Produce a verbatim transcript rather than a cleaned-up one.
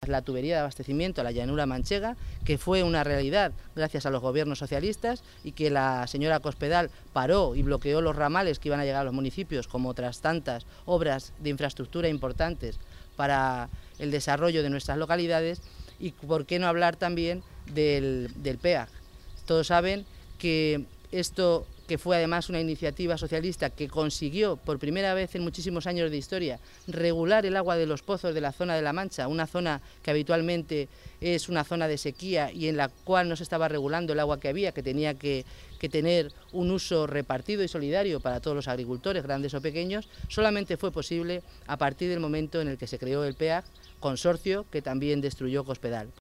La tubería de abastecimiento a la llanura manchega, que fue una realidad gracias a los gobiernos socialistas y que la señora Cospedal paró y bloqueó los ramales que iban a llegar a los municipios, como otras tantas obras de infraestructura importantes para el desarrollo de nuestras localidades. Y por qué no hablar también del, del P E A G. Todos saben que esto, que fue además una iniciativa socialista que consiguió por primera vez en muchísimos años de historia regular el agua de los pozos de la zona de La Mancha, una zona que habitualmente es una zona de sequía y en la cual no se estaba regulando el agua que había, que tenía que, que tener un uso repartido y solidario para todos los agricultores, grandes o pequeños. Solamente fue posible a partir del momento en el que se creó el P E A G, consorcio que también destruyó Cospedal.